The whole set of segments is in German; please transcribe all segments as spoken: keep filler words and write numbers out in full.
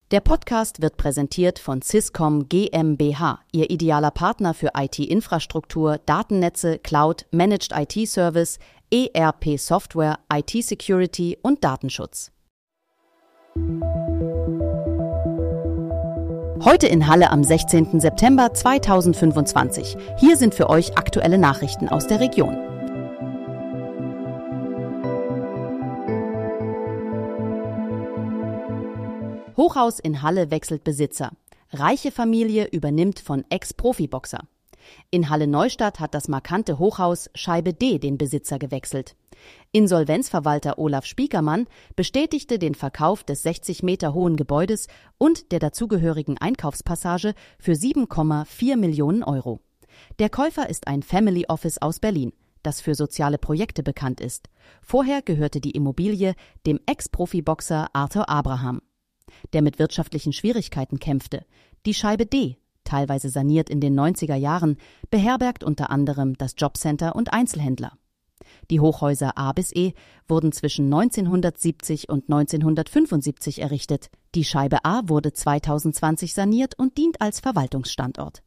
Der Podcast wird präsentiert von Swisscom GmbH, Ihr idealer Partner für I T-Infrastruktur, Datennetze, Cloud, Managed I T-Service, E R P-Software, I T-Security und Datenschutz. Heute in Halle am sechzehnten September zweitausendfünfundzwanzig. Hier sind für euch aktuelle Nachrichten aus der Region. Hochhaus in Halle wechselt Besitzer. Reiche Familie übernimmt von Ex-Profiboxer. In Halle-Neustadt hat das markante Hochhaus Scheibe D den Besitzer gewechselt. Insolvenzverwalter Olaf Spiekermann bestätigte den Verkauf des sechzig Meter hohen Gebäudes und der dazugehörigen Einkaufspassage für sieben Komma vier Millionen Euro. Der Käufer ist ein Family Office aus Berlin, das für soziale Projekte bekannt ist. Vorher gehörte die Immobilie dem Ex-Profiboxer Arthur Abraham, der mit wirtschaftlichen Schwierigkeiten kämpfte. Die Scheibe D, teilweise saniert in den neunziger Jahren, beherbergt unter anderem das Jobcenter und Einzelhändler. Die Hochhäuser A bis E wurden zwischen neunzehnhundertsiebzig und neunzehnhundertfünfundsiebzig errichtet. Die Scheibe A wurde zweitausendzwanzig saniert und dient als Verwaltungsstandort.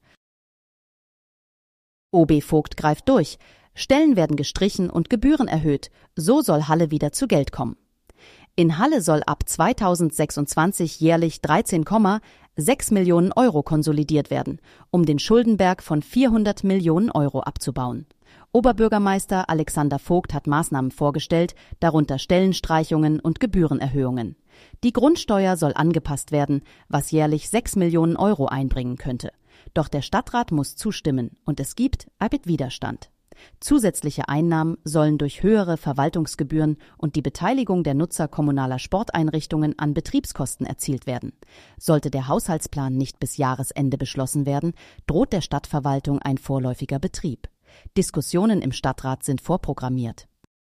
O B Vogt greift durch. Stellen werden gestrichen und Gebühren erhöht. So soll Halle wieder zu Geld kommen. In Halle soll ab zweitausendsechsundzwanzig jährlich dreizehn Komma sechs Millionen Euro konsolidiert werden, um den Schuldenberg von vierhundert Millionen Euro abzubauen. Oberbürgermeister Alexander Vogt hat Maßnahmen vorgestellt, darunter Stellenstreichungen und Gebührenerhöhungen. Die Grundsteuer soll angepasst werden, was jährlich sechs Millionen Euro einbringen könnte. Doch der Stadtrat muss zustimmen und es gibt Widerstand. Zusätzliche Einnahmen sollen durch höhere Verwaltungsgebühren und die Beteiligung der Nutzer kommunaler Sporteinrichtungen an Betriebskosten erzielt werden. Sollte der Haushaltsplan nicht bis Jahresende beschlossen werden, droht der Stadtverwaltung ein vorläufiger Betrieb. Diskussionen im Stadtrat sind vorprogrammiert.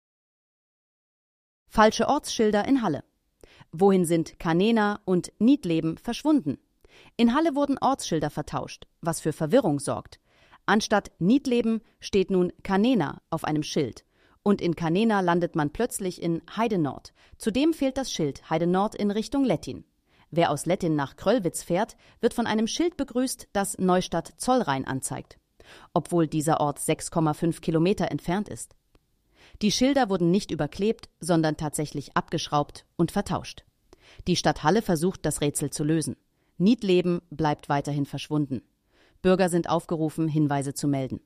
Falsche Ortsschilder in Halle. Wohin sind Canena und Niedleben verschwunden? In Halle wurden Ortsschilder vertauscht, was für Verwirrung sorgt. Anstatt Niedleben steht nun Canena auf einem Schild. Und in Canena landet man plötzlich in Heide Nord. Zudem fehlt das Schild Heide Nord in Richtung Lettin. Wer aus Lettin nach Kröllwitz fährt, wird von einem Schild begrüßt, das Neustadt-Zollrhein anzeigt, obwohl dieser Ort sechs Komma fünf Kilometer entfernt ist. Die Schilder wurden nicht überklebt, sondern tatsächlich abgeschraubt und vertauscht. Die Stadt Halle versucht, das Rätsel zu lösen. Niedleben bleibt weiterhin verschwunden. Bürger sind aufgerufen, Hinweise zu melden.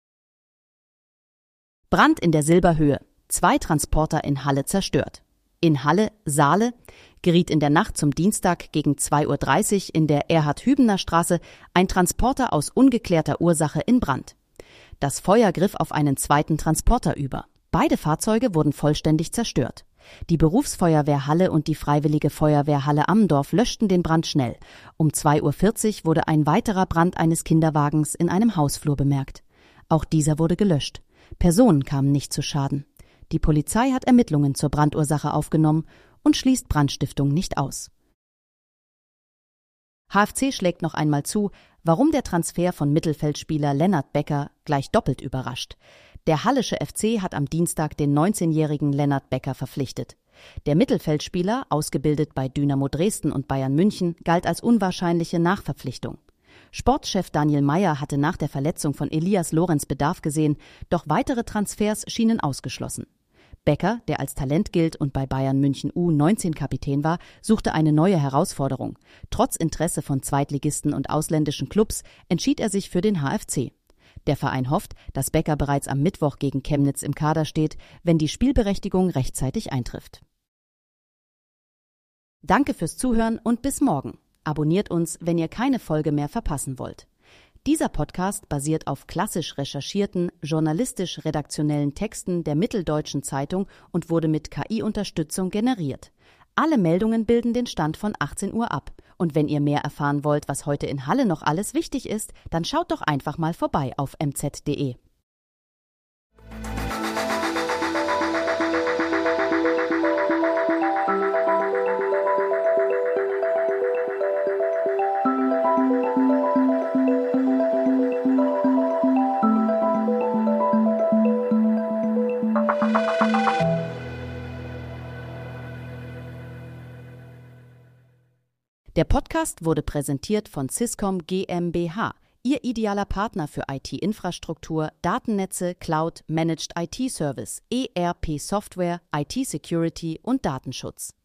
Brand in der Silberhöhe. Zwei Transporter in Halle zerstört. In Halle-Saale geriet in der Nacht zum Dienstag gegen zwei Uhr dreißig in der Erhard-Hübener-Straße ein Transporter aus ungeklärter Ursache in Brand. Das Feuer griff auf einen zweiten Transporter über. Beide Fahrzeuge wurden vollständig zerstört. Die Berufsfeuerwehr Halle und die Freiwillige Feuerwehr Halle-Amdorf löschten den Brand schnell. Um zwei Uhr vierzig wurde ein weiterer Brand eines Kinderwagens in einem Hausflur bemerkt. Auch dieser wurde gelöscht. Personen kamen nicht zu Schaden. Die Polizei hat Ermittlungen zur Brandursache aufgenommen und schließt Brandstiftung nicht aus. H F C schlägt noch einmal zu, warum der Transfer von Mittelfeldspieler Lennart Becker gleich doppelt überrascht. Der Hallische F C hat am Dienstag den neunzehnjährigen Lennart Becker verpflichtet. Der Mittelfeldspieler, ausgebildet bei Dynamo Dresden und Bayern München, galt als unwahrscheinliche Nachverpflichtung. Sportchef Daniel Meyer hatte nach der Verletzung von Elias Lorenz Bedarf gesehen, doch weitere Transfers schienen ausgeschlossen. Becker, der als Talent gilt und bei Bayern München U neunzehn Kapitän war, suchte eine neue Herausforderung. Trotz Interesse von Zweitligisten und ausländischen Clubs entschied er sich für den H F C. Der Verein hofft, dass Becker bereits am Mittwoch gegen Chemnitz im Kader steht, wenn die Spielberechtigung rechtzeitig eintrifft. Danke fürs Zuhören und bis morgen. Abonniert uns, wenn ihr keine Folge mehr verpassen wollt. Dieser Podcast basiert auf klassisch recherchierten, journalistisch-redaktionellen Texten der Mitteldeutschen Zeitung und wurde mit K I-Unterstützung generiert. Alle Meldungen bilden den Stand von achtzehn Uhr ab. Und wenn ihr mehr erfahren wollt, was heute in Halle noch alles wichtig ist, dann schaut doch einfach mal vorbei auf m z punkt d e. Der Podcast wurde präsentiert von Swisscom GmbH, Ihr idealer Partner für I T-Infrastruktur, Datennetze, Cloud, Managed I T-Service, E R P-Software, I T-Security und Datenschutz.